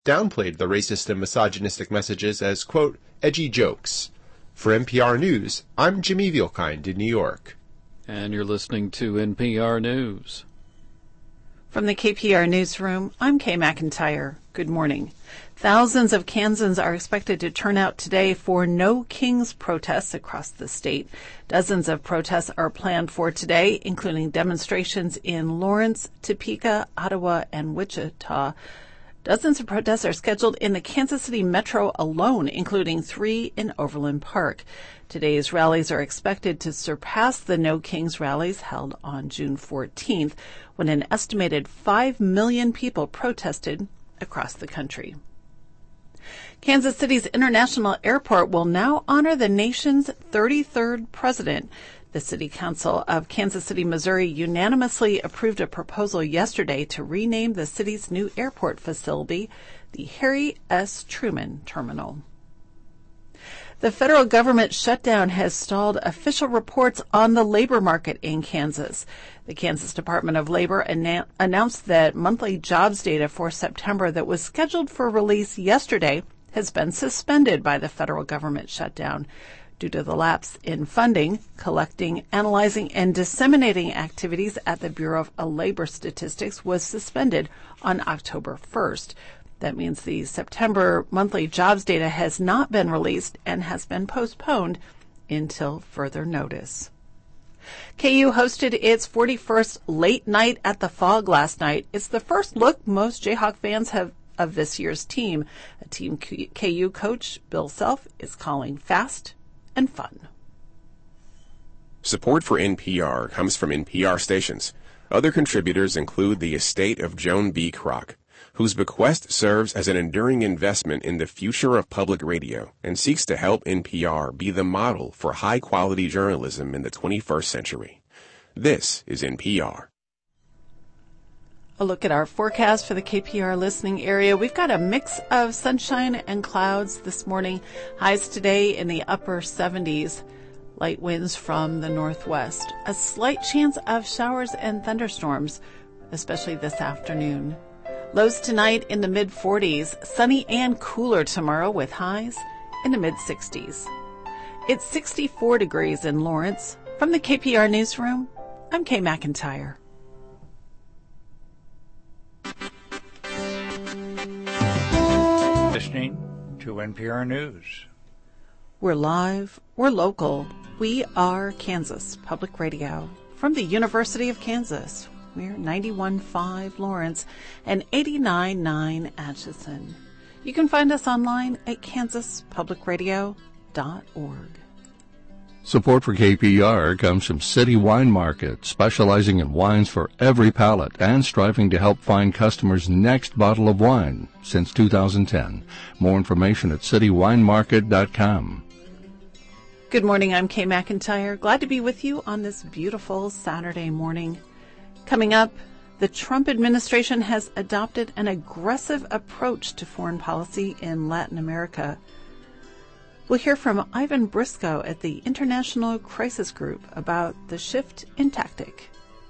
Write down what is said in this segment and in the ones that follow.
downplayed the racist and misogynistic messages as, quote, edgy jokes. For NPR News, I'm Jimmy Vielkind in New York. And you're listening to NPR News. From the KPR Newsroom, I'm Kay McIntyre. Good morning. Thousands of Kansans are expected to turn out today for No Kings protests across the state. Dozens of protests are planned for today, including demonstrations in Lawrence, Topeka, Ottawa, and Wichita. Dozens of protests are scheduled in the Kansas City metro alone, including 3 in Overland Park. Today's rallies are expected to surpass the No Kings rallies held on June 14th, when an estimated 5 million people protested across the country. Kansas City's International Airport will now honor the nation's 33rd president. The City Council of Kansas City, Missouri unanimously approved a proposal yesterday to rename the city's new airport facility the Harry S. Truman Terminal. The federal government shutdown has stalled official reports on the labor market in Kansas. The Kansas Department of Labor announced that monthly jobs data for September that was scheduled for release yesterday has been suspended by the federal government shutdown due to the lapse in funding, collecting, analyzing, and disseminating activities at the Bureau of Labor Statistics was suspended on October 1st. That means the September monthly jobs data has not been released and has been postponed until further notice. KU hosted its 41st Late Night at the Fog last night. It's the first look most Jayhawk fans have of this year's team. A team KU coach, Bill Self, is calling fast and fun. Support for NPR comes from NPR stations. Other contributors include the estate of Joan B. Kroc, whose bequest serves as an enduring investment in the future of public radio and seeks to help NPR be the model for high-quality journalism in the 21st century. This is NPR. A look at our forecast for the KPR listening area. We've got a mix of sunshine and clouds this morning. Highs today in the upper 70s. Light winds from the northwest. A slight chance of showers and thunderstorms, especially this afternoon. Lows tonight in the mid-40s. Sunny and cooler tomorrow with highs in the mid-60s. It's 64 degrees in Lawrence. From the KPR Newsroom, I'm Kay McIntyre. Listening to NPR News. We're live, we're local, we are Kansas Public Radio. From the University of Kansas, we're 91.5 Lawrence and 89.9 Atchison. You can find us online at kansaspublicradio.org. Support for KPR comes from City Wine Market, specializing in wines for every palate and striving to help find customers' next bottle of wine since 2010. More information at citywinemarket.com. Good morning, I'm Kay McIntyre. Glad to be with you on this beautiful Saturday morning. Coming up, the Trump administration has adopted an aggressive approach to foreign policy in Latin America. We'll hear from Ivan Briscoe at the International Crisis Group about the shift in tactic.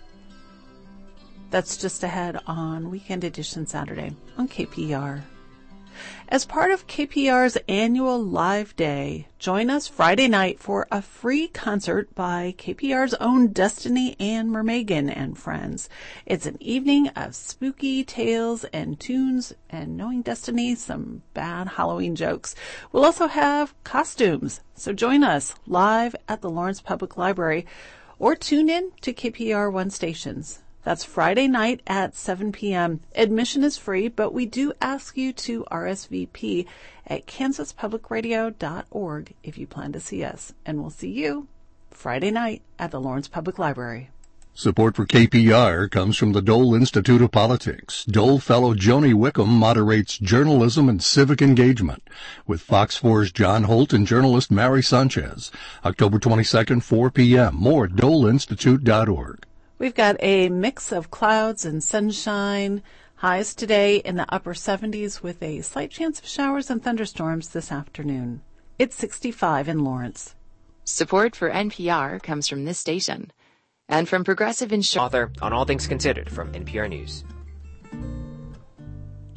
That's just ahead on Weekend Edition Saturday on KPR. As part of KPR's annual Live Day, join us Friday night for a free concert by KPR's own Destiny Ann Mermagan and friends. It's an evening of spooky tales and tunes and, knowing Destiny, some bad Halloween jokes. We'll also have costumes, so join us live at the Lawrence Public Library or tune in to KPR One stations. That's Friday night at 7 p.m. Admission is free, but we do ask you to RSVP at kansaspublicradio.org if you plan to see us. And we'll see you Friday night at the Lawrence Public Library. Support for KPR comes from the Dole Institute of Politics. Dole Fellow Joni Wickham moderates journalism and civic engagement with Fox 4's John Holt and journalist Mary Sanchez. October 22nd, 4 p.m. More at doleinstitute.org. We've got a mix of clouds and sunshine. Highs today in the upper 70s with a slight chance of showers and thunderstorms this afternoon. It's 65 in Lawrence. Support for NPR comes from this station and from Progressive Insurance. Author on All Things Considered from NPR News.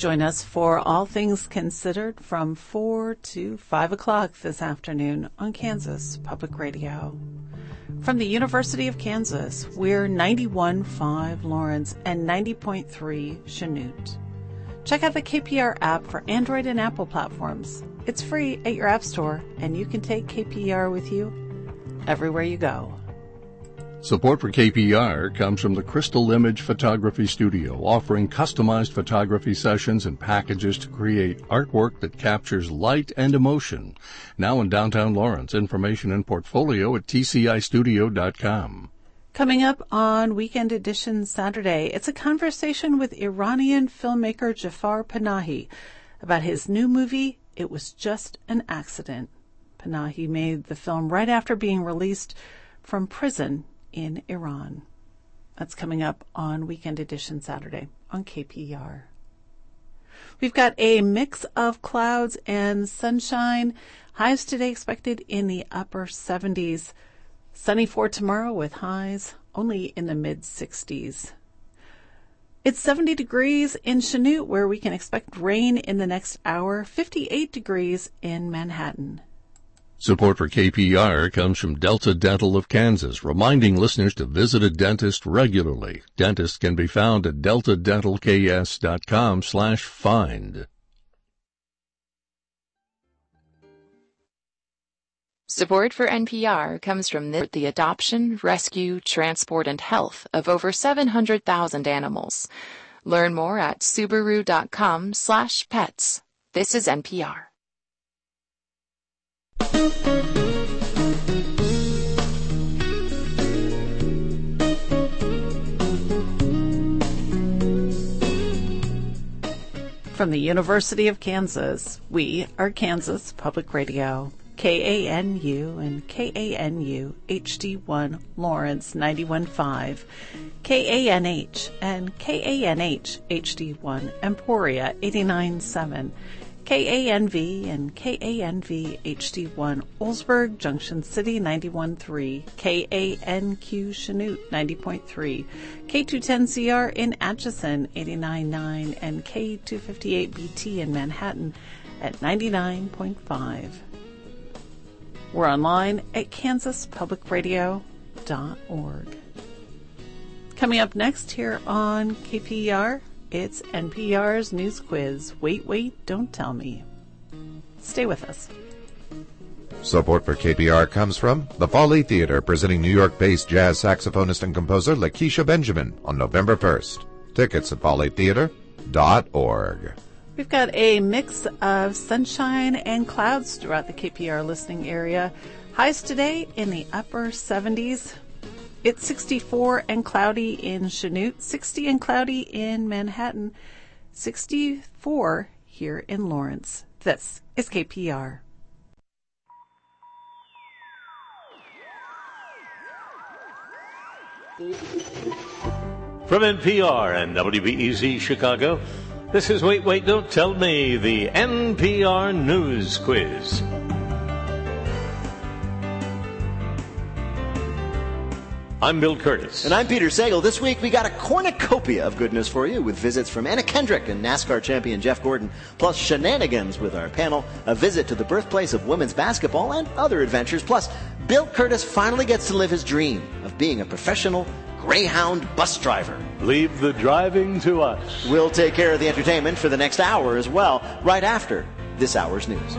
Join us for All Things Considered from 4 to 5 o'clock this afternoon on Kansas Public Radio. From the University of Kansas, we're 91.5 Lawrence and 90.3 Chanute. Check out the KPR app for Android and Apple platforms. It's free at your app store, and you can take KPR with you everywhere you go. Support for KPR comes from the Crystal Image Photography Studio, offering customized photography sessions and packages to create artwork that captures light and emotion. Now in downtown Lawrence. Information and portfolio at tcistudio.com. Coming up on Weekend Edition Saturday, it's a conversation with Iranian filmmaker Jafar Panahi about his new movie, It Was Just an Accident. Panahi made the film right after being released from prison in Iran. That's coming up on Weekend Edition Saturday on KPR. We've got a mix of clouds and sunshine. Highs today expected in the upper 70s. Sunny for tomorrow with highs only in the mid-60s. It's 70 degrees in Chanute, where we can expect rain in the next hour. 58 degrees in Manhattan. Support for KPR comes from Delta Dental of Kansas, reminding listeners to visit a dentist regularly. Dentists can be found at deltadentalks.com/find. Support for NPR comes from the adoption, rescue, transport, and health of over 700,000 animals. Learn more at Subaru.com/pets. This is NPR. From the University of Kansas, we are Kansas Public Radio. KANU and KANU HD1 Lawrence 91.5, KANH and KANH HD1 Emporia 89.7, KANV and KANV HD1 Oldsburg Junction City 91.3, KANQ Chanute 90.3, K210CR in Atchison 89.9, and K258BT in Manhattan at 99.5. We're online at kansaspublicradio.org. Coming up next here on KPR, it's NPR's News Quiz. Wait, wait, don't tell me. Stay with us. Support for KPR comes from the Folly Theater, presenting New York-based jazz saxophonist and composer Lakeisha Benjamin on November 1st. Tickets at follytheater.org. We've got a mix of sunshine and clouds throughout the KPR listening area. Highs today in the upper 70s. It's 64 and cloudy in Chanute, 60 and cloudy in Manhattan, 64 here in Lawrence. This is KPR. From NPR and WBEZ Chicago, this is Wait, Wait, Don't Tell Me, the NPR News Quiz. I'm Bill Curtis. And I'm Peter Sagal. This week we got a cornucopia of goodness for you, with visits from Anna Kendrick and NASCAR champion Jeff Gordon, plus shenanigans with our panel, a visit to the birthplace of women's basketball, and other adventures. Plus, Bill Curtis finally gets to live his dream of being a professional Greyhound bus driver. Leave the driving to us. We'll take care of the entertainment for the next hour as well, right after this hour's news.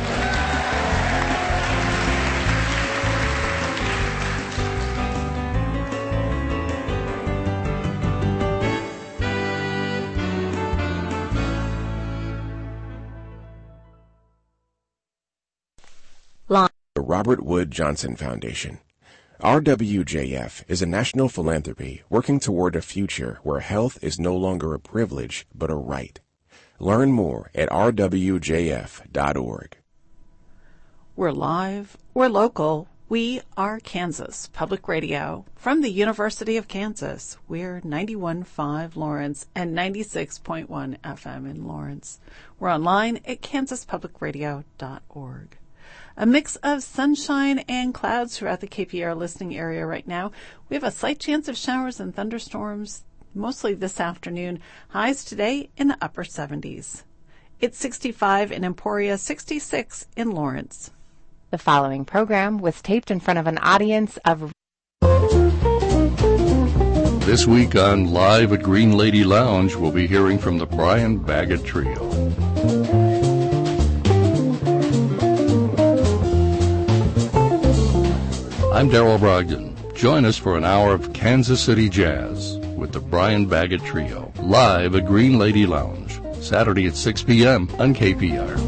The Robert Wood Johnson Foundation. RWJF is a national philanthropy working toward a future where health is no longer a privilege but a right. Learn more at rwjf.org. We're live, we're local, we are Kansas Public Radio. From the University of Kansas, we're 91.5 Lawrence and 96.1 FM in Lawrence. We're online at kansaspublicradio.org. A mix of sunshine and clouds throughout the KPR listening area right now. We have a slight chance of showers and thunderstorms mostly this afternoon. Highs today in the upper 70s. It's 65 in Emporia, 66 in Lawrence. The following program was taped in front of an audience of... This week on Live at Green Lady Lounge, we'll be hearing from the Brian Baggett Trio. I'm Darrell Brogdon. Join us for an hour of Kansas City Jazz with the Brian Baggett Trio, live at Green Lady Lounge, Saturday at 6 p.m. on KPR.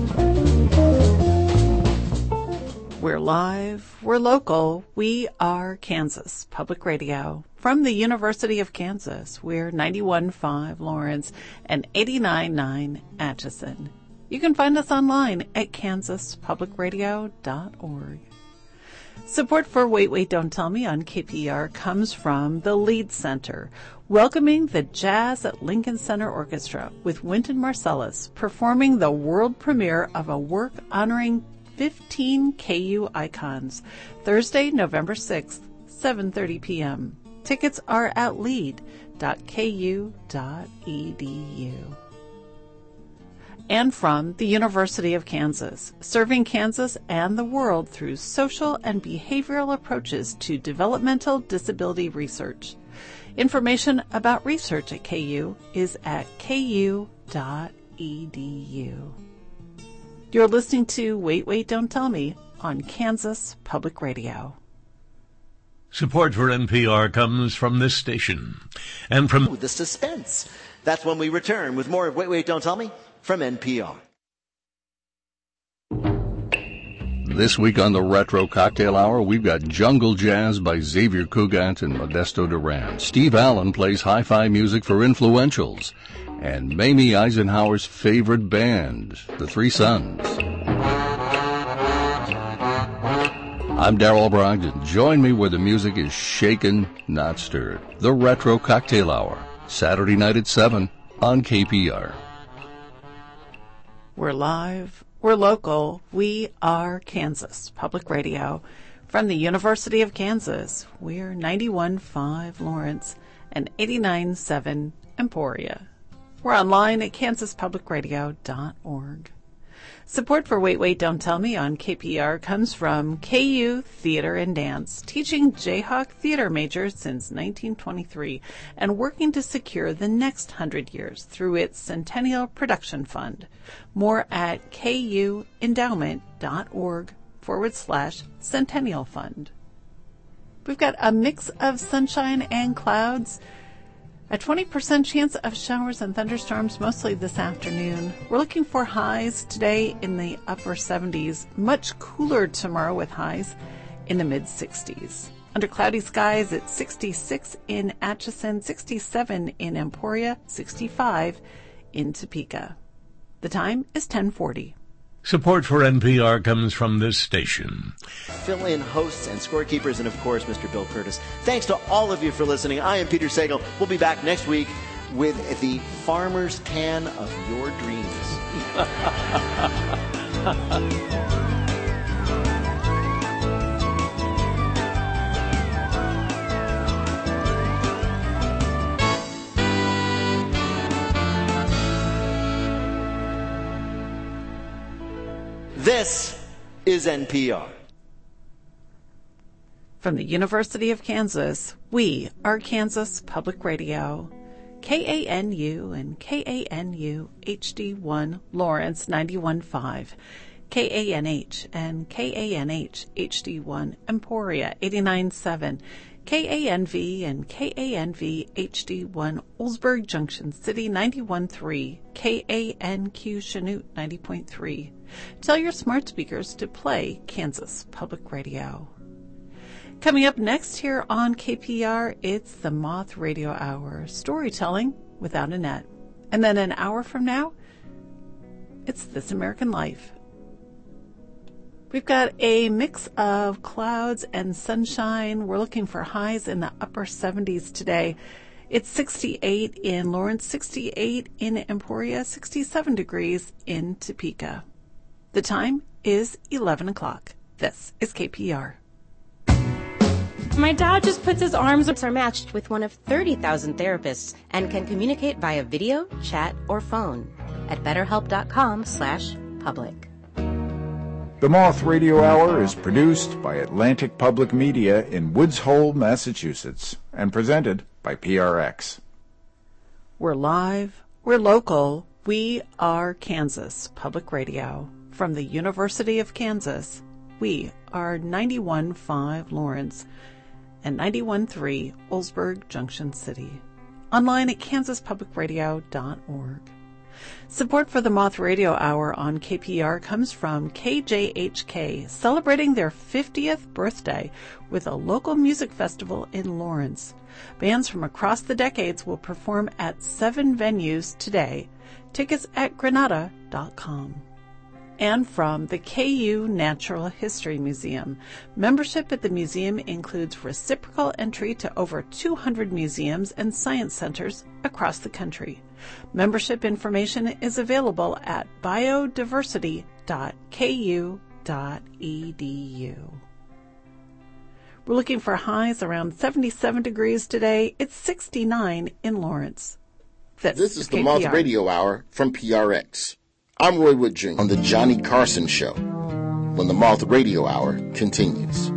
We're live, we're local, we are Kansas Public Radio. From the University of Kansas, we're 91.5 Lawrence and 89.9 Atchison. You can find us online at kansaspublicradio.org. Support for Wait, Wait, Don't Tell Me on KPR comes from the Lead Center, welcoming the Jazz at Lincoln Center Orchestra with Wynton Marsalis performing the world premiere of a work honoring 15 KU icons, Thursday, November 6th, 7:30 p.m. Tickets are at lead.ku.edu. And from the University of Kansas, serving Kansas and the world through social and behavioral approaches to developmental disability research. Information about research at KU is at ku.edu. You're listening to Wait, Wait, Don't Tell Me on Kansas Public Radio. Support for NPR comes from this station and from the suspense. That's when we return with more of Wait, Wait, Don't Tell Me from NPR. This week on the Retro Cocktail Hour, we've got Jungle Jazz by Xavier Cugat and Modesto Duran. Steve Allen plays hi-fi music for influentials. And Mamie Eisenhower's favorite band, the Three Sons. I'm Darrell Brogdon. Join me where the music is shaken, not stirred. The Retro Cocktail Hour, Saturday night at 7 on KPR. We're live, we're local, we are Kansas Public Radio. From the University of Kansas, we're 91.5 Lawrence and 89.7 Emporia. We're online at kansaspublicradio.org. Support for Wait, Wait, Don't Tell Me on KPR comes from KU Theater and Dance, teaching Jayhawk theater majors since 1923 and working to secure the next 100 years through its Centennial Production Fund. More at kuendowment.org/Centennial Fund. We've got a mix of sunshine and clouds. A 20% chance of showers and thunderstorms mostly this afternoon. We're looking for highs today in the upper 70s. Much cooler tomorrow with highs in the mid-60s. Under cloudy skies, it's 66 in Atchison, 67 in Emporia, 65 in Topeka. The time is 10:40. Support for NPR comes from this station. Fill-in hosts and scorekeepers, and of course, Mr. Bill Curtis. Thanks to all of you for listening. I am Peter Sagal. We'll be back next week with the Farmer's Can of your dreams. This is NPR. From the University of Kansas, we are Kansas Public Radio. KANU and KANU HD1 Lawrence 91.5. KANH and KANH HD1 Emporia 89.7. KANV and KANV HD1 Oldsburg Junction City 91.3. KANQ Chanute 90.3. Tell your smart speakers to play Kansas Public Radio. Coming up next here on KPR, it's the Moth Radio Hour, storytelling without a net. And then an hour from now, it's This American Life. We've got a mix of clouds and sunshine. We're looking for highs in the upper 70s today. It's 68 in Lawrence, 68 in Emporia, 67 degrees in Topeka. The time is 11 o'clock. This is KPR. My dad just puts his arms are matched with one of 30,000 therapists and can communicate via video, chat, or phone at betterhelp.com/public. The Moth Radio Hour is produced by Atlantic Public Media in Woods Hole, Massachusetts, and presented by PRX. We're live, we're local, we are Kansas Public Radio. From the University of Kansas, we are 91.5 Lawrence and 91.3 Oldsburg Junction City. Online at kansaspublicradio.org. Support for the Moth Radio Hour on KPR comes from KJHK, celebrating their 50th birthday with a local music festival in Lawrence. Bands from across the decades will perform at 7 venues today. Tickets at granada.com. And from the KU Natural History Museum. Membership at the museum includes reciprocal entry to over 200 museums and science centers across the country. Membership information is available at biodiversity.ku.edu. We're looking for highs around 77 degrees today. It's 69 in Lawrence. This is the Moth Radio Hour from PRX. I'm Roy Wood Jr. on The Johnny Carson Show, when the Moth Radio Hour continues.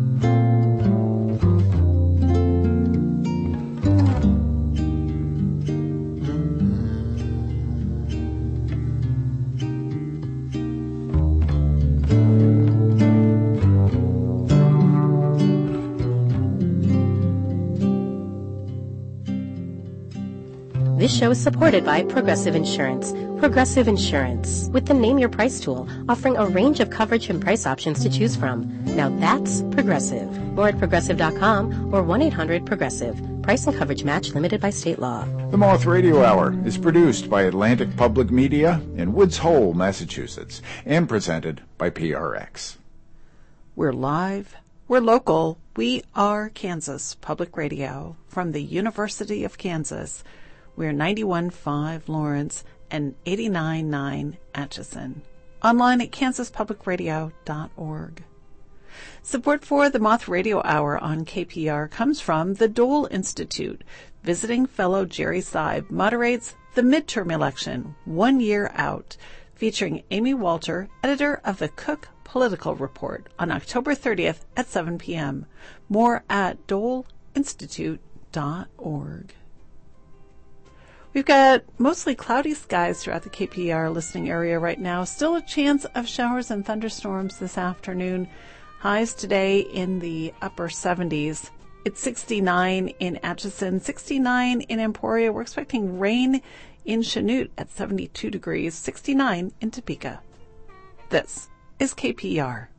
This show is supported by Progressive Insurance. Progressive Insurance, with the Name Your Price tool, offering a range of coverage and price options to choose from. Now that's Progressive. More at Progressive.com or 1-800-PROGRESSIVE. Price and coverage match limited by state law. The Moth Radio Hour is produced by Atlantic Public Media in Woods Hole, Massachusetts, and presented by PRX. We're live, we're local, we are Kansas Public Radio. From the University of Kansas, we're 91.5 Lawrence and 89.9 Atchison. Online at kansaspublicradio.org. Support for the Moth Radio Hour on KPR comes from the Dole Institute. Visiting fellow Jerry Seib moderates the midterm election, 1 year out, featuring Amy Walter, editor of the Cook Political Report, on October 30th at 7 p.m. More at doleinstitute.org. We've got mostly cloudy skies throughout the KPR listening area right now. Still a chance of showers and thunderstorms this afternoon. Highs today in the upper 70s. It's 69 in Atchison, 69 in Emporia. We're expecting rain in Chanute at 72 degrees, 69 in Topeka. This is KPR.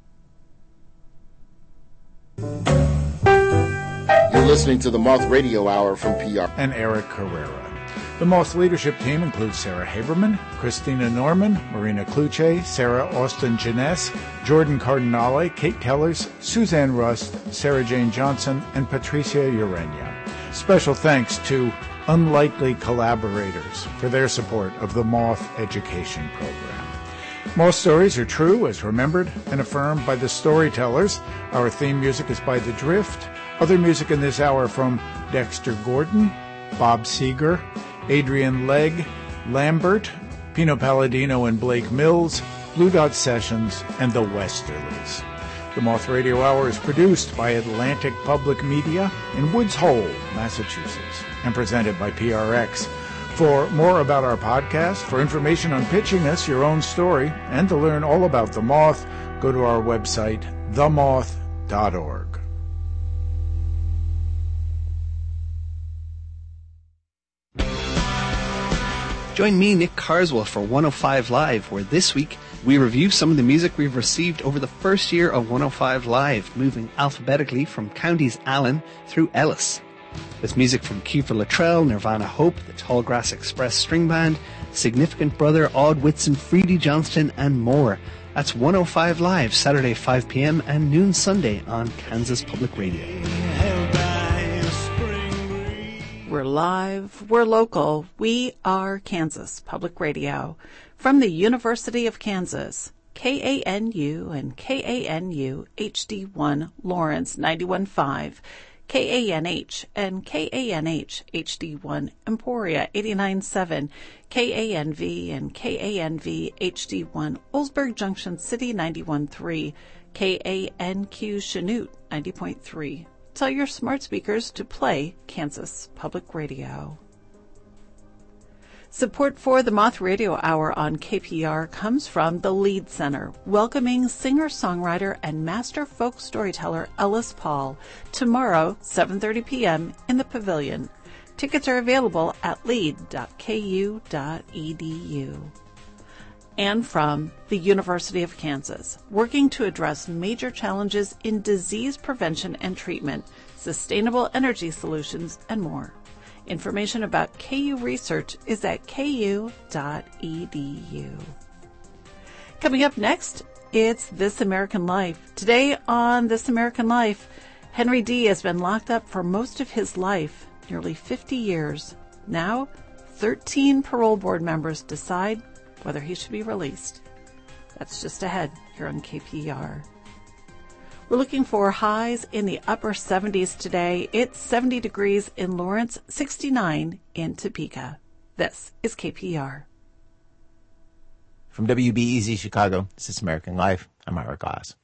You're listening to the Moth Radio Hour from PR. And Eric Carrera. The Moth leadership team includes Sarah Haberman, Christina Norman, Marina Kluche, Sarah Austin Jeunesse, Jordan Cardinale, Kate Tellers, Suzanne Rust, Sarah Jane Johnson, and Patricia Urenia. Special thanks to Unlikely Collaborators for their support of the Moth Education Program. Moth stories are true as remembered and affirmed by the storytellers. Our theme music is by The Drift. Other music in this hour from Dexter Gordon, Bob Seeger, Adrian Legg, Lambert, Pino Palladino and Blake Mills, Blue Dot Sessions, and the Westerlies. The Moth Radio Hour is produced by Atlantic Public Media in Woods Hole, Massachusetts, and presented by PRX. For more about our podcast, for information on pitching us your own story, and to learn all about The Moth, go to our website, themoth.org. Join me, Nick Carswell, for 105 Live, where this week we review some of the music we've received over the first year of 105 Live, moving alphabetically from counties Allen through Ellis. With music from Kiefer Luttrell, Nirvana Hope, the Tallgrass Express String Band, Significant Brother, Odd Whitson, Freedy Johnston, and more. That's 105 Live, Saturday 5 p.m. and noon Sunday on Kansas Public Radio. We're live, we're local, we are Kansas Public Radio. From the University of Kansas, KANU and KANU HD1 Lawrence 91.5, KANH and KANH HD1 Emporia 89.7, KANV and KANV HD1 Oldsburg Junction City 91.3, KANQ Chanute 90.3. Tell your smart speakers to play Kansas Public Radio. Support for the Moth Radio Hour on KPR comes from the Lead Center, welcoming singer-songwriter and master folk storyteller Ellis Paul tomorrow, 7:30 p.m. in the Pavilion. Tickets are available at lead.ku.edu. And from the University of Kansas, working to address major challenges in disease prevention and treatment, sustainable energy solutions, and more. Information about KU research is at ku.edu. Coming up next, it's This American Life. Today on This American Life, Henry D. has been locked up for most of his life, nearly 50 years. Now, 13 parole board members decide whether he should be released. That's just ahead here on KPR. We're looking for highs in the upper 70s today. It's 70 degrees in Lawrence, 69 in Topeka. This is KPR. From WBEZ Chicago, this is American Life. I'm Ira Goss.